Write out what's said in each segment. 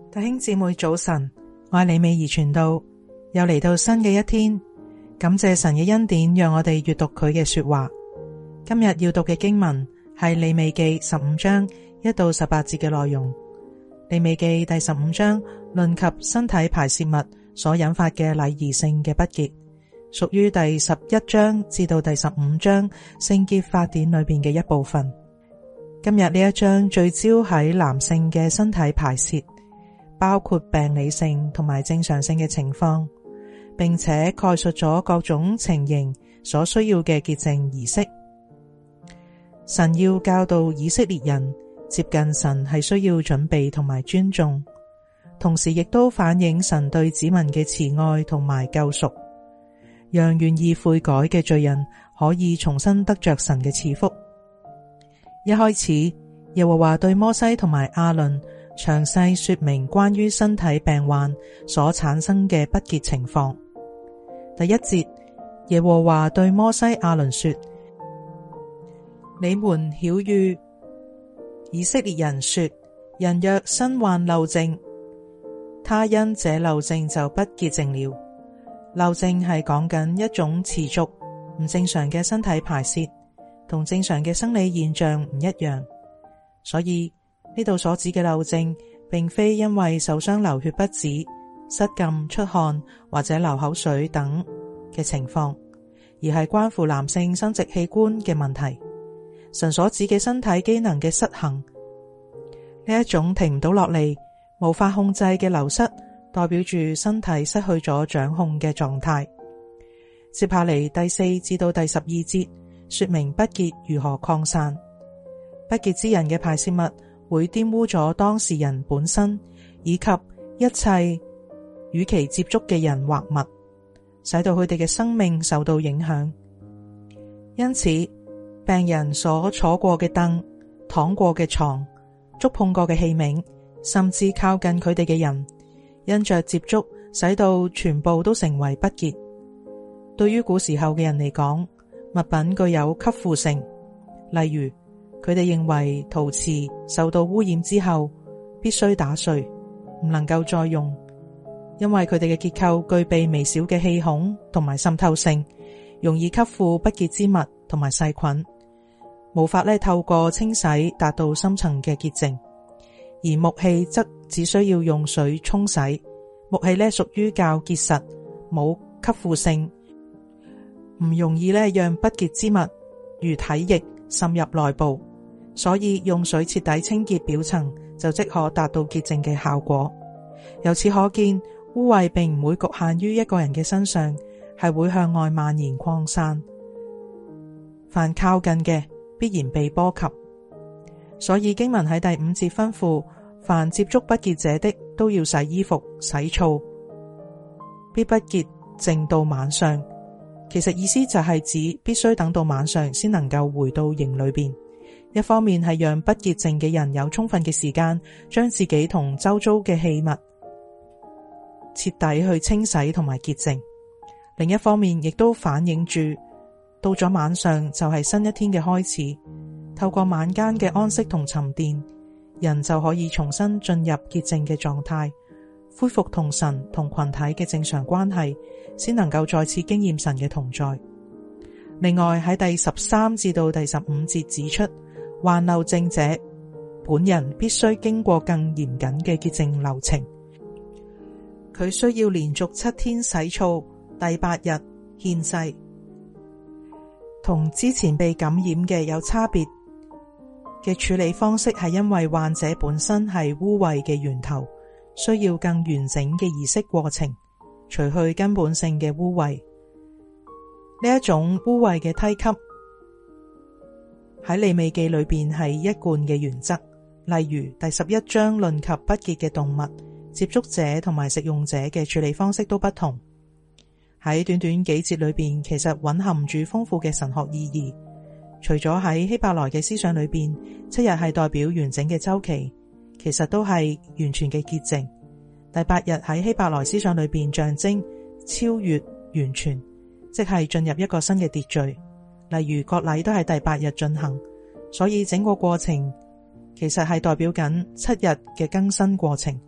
弟兄姊妹早晨，我係李美儀傳道，又嚟到新嘅一天，感謝神嘅恩典，讓我哋閱讀佢嘅說話。今日要讀嘅經文係利未記15章1到18節嘅內容。利未記第15章論及身體排泄物所引發嘅禮儀性嘅不潔，屬於第11章至到第15章聖潔法典裏邊嘅一部分。今日呢一章聚焦喺男性嘅身體排泄，包括病理性同埋正常性嘅情況，並且概述咗各種情形所需要嘅潔淨儀式。神要教導以色列人接近神係需要準備同埋尊重，同時亦都反映神對子民嘅慈愛同埋救贖，讓願意悔改嘅罪人可以重新得着神嘅賜福。一開始，耶和華對摩西同埋亞倫詳細說明關於身體病患所產生嘅不潔情況。第一節，耶和華對摩西亞倫說：你們曉諭以色列人說，人若身患漏症，他因這漏症就不潔淨了。漏症係講緊一種持續唔正常嘅身體排泄，同正常嘅生理現象唔一樣，所以呢度所指嘅漏症，並非因為受傷流血不止、失禁、出汗或者流口水等嘅情況，而係關乎男性生殖器官嘅問題。神所指嘅身體機能嘅失衡，呢一種停唔到落嚟、無法控制嘅流失，代表住身體失去咗掌控嘅狀態。接下嚟第4至到第12節，說明不潔如何擴散。不潔之人嘅排泄物會玷污咗當事人本身，以及一切與其接觸嘅人或物，使到佢哋嘅生命受到影響。因此，病人所坐過嘅凳、躺過嘅床、觸碰過嘅器皿，甚至靠近佢哋嘅人，因着接觸，使到全部都成為不潔。對於古時候嘅人嚟講，物品具有吸附性，例如佢哋認為陶瓷受到污染之後必須打碎，唔能夠再用，因為佢哋嘅結構具備微小嘅氣孔同埋滲透性，容易吸附不潔之物同埋細菌，無法透過清洗達到深層嘅潔淨。而木器則只需要用水沖洗，木器屬於較結實，冇吸附性，唔容易讓不潔之物如體液滲入內部，所以用水徹底清潔表層就即可達到潔淨嘅效果。由此可見，污穢並唔會局限於一個人嘅身上，係會向外蔓延擴散，凡靠近嘅必然被波及。所以經文喺第5節吩咐，凡接觸不潔者的都要洗衣服、洗澡，必不潔淨到晚上。其實意思就係指必須等到晚上先能夠回到營裏邊。一方面係讓不潔淨嘅人有充分嘅時間將自己同周遭嘅器物徹底去清洗同埋潔淨，另一方面亦都反映住到咗晚上就係新一天嘅開始。透過晚間嘅安息同沉澱，人就可以重新進入潔淨嘅狀態，恢復同神同群體嘅正常關係，先能夠再次經驗神嘅同在。另外喺第13至到第15節指出，患漏症者本人必須經過更嚴謹嘅潔淨流程，佢需要連續7天洗澡，第8日獻祭。同之前被感染嘅有差別嘅處理方式，係因為患者本身係污穢嘅源頭，需要更完整嘅儀式過程，除去根本性嘅污穢。呢一種污穢嘅梯級喺利未記裏邊係一貫嘅原則，例如第11章論及不潔嘅動物，接觸者同埋食用者嘅處理方式都不同。喺短短幾節裏邊，其實蘊含住豐富嘅神學意義。除咗喺希伯來嘅思想裏邊，7日係代表完整嘅週期，其實都係完全嘅潔淨。第8日喺希伯來思想裏邊象徵超越完全，即係進入一個新嘅秩序。例如割禮都係第8日進行，所以整個過程其實係代表緊7日嘅更新過程。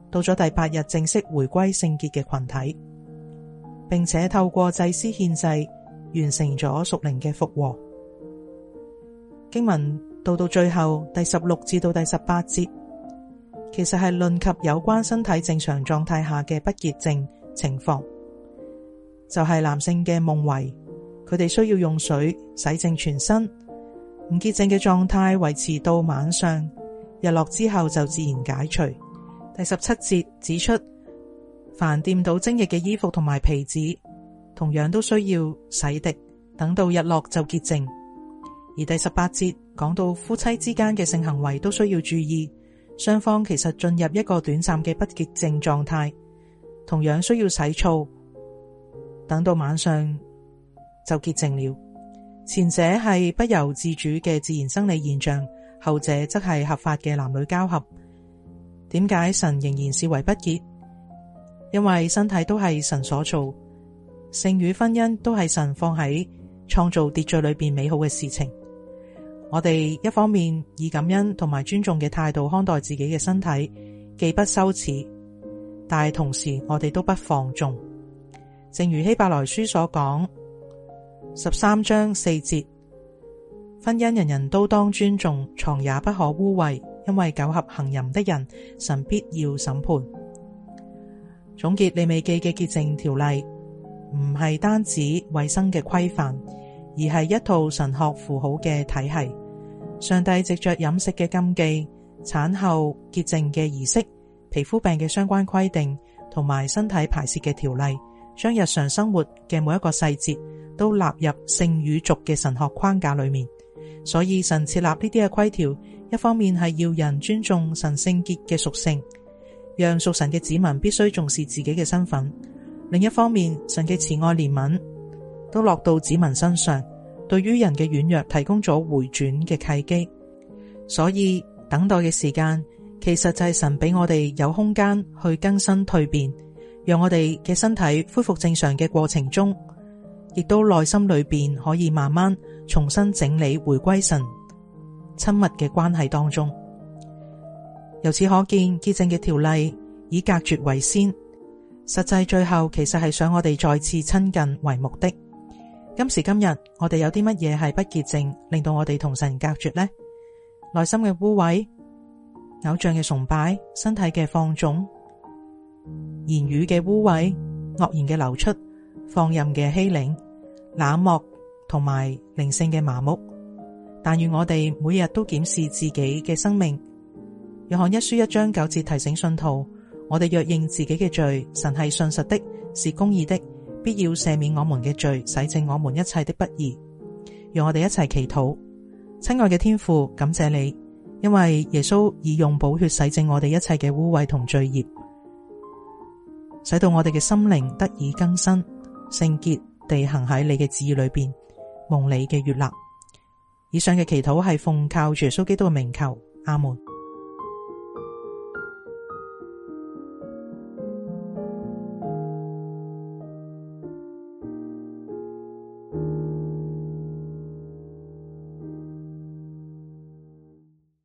到咗第8日正式回歸聖潔嘅群體，並且透過祭司獻祭完成咗屬靈嘅復和。經文到最後第16至到第18節，其實係論及有關身體正常狀態下嘅不潔淨情況，就係男性嘅夢遺，佢哋需要用水洗淨全身，唔潔淨嘅狀態維持到晚上，日落之後就自然解除。第17節指出，凡掂到精液嘅衣服同埋皮子，同樣都需要洗滌，等到日落就潔淨。而第18節講到夫妻之間嘅性行為都需要注意，雙方其實進入一個短暫嘅不潔淨狀態，同樣需要洗澡，等到晚上就潔淨了。前者係不由自主嘅自然生理現象，後者則係合法嘅男女交合。點解神仍然視為不潔？因為身體都係神所造，性與婚姻都係神放喺創造秩序裏邊美好嘅事情。我哋一方面以感恩同埋尊重嘅態度看待自己嘅身體，既不羞恥，但係同時我哋都不放縱。正如希伯來書所講13章4節，婚姻人人都當尊重，床也不可污穢，因為苟合行淫的人，神必要審判。總結利未記嘅潔淨條例，唔係單止衛生嘅規範，而係一套神學符號嘅體系。上帝藉着飲食嘅禁忌、產後潔淨嘅儀式、皮膚病嘅相關規定，同埋身體排泄嘅條例，將日常生活嘅每一個細節都納入聖與俗嘅神學框架裏面。所以神設立呢啲嘅規條，一方面係要人尊重神聖潔嘅屬性，讓屬神嘅子民必須重視自己嘅身份；另一方面，神嘅慈愛憐憫都落到子民身上，對於人嘅軟弱提供咗回轉嘅契機。所以等待嘅時間其實就係神俾我哋有空間去更新蛻變，讓我哋嘅身體恢復正常嘅過程中，亦都內心裏邊可以慢慢重新整理，回歸神親密嘅關係當中。由此可見，潔淨嘅條例以隔絕為先，實際最後其實係想我哋再次親近為目的。今時今日，我哋有啲乜嘢係不潔淨，令到我哋同神隔絕呢？內心嘅污穢、偶像嘅崇拜、身體嘅放縱、言語嘅污穢、惡言嘅流出、放任嘅欺凌、冷漠同埋靈性嘅麻木。但願我哋每日都檢視自己嘅生命。約翰一書1章9節提醒信徒，我哋若認自己嘅罪，神係信實的，是公義的，必要赦免我們嘅罪，洗淨我們一切的不義。讓我哋一齊祈禱。親愛嘅天父，感謝你，因為耶穌已用寶血洗淨我哋一切嘅污穢同罪孽，使到我哋嘅心靈得以更新，聖潔地行喺你嘅旨意裏邊，蒙你嘅悅納。以上嘅祈禱係奉靠主耶穌基督嘅名求，阿門。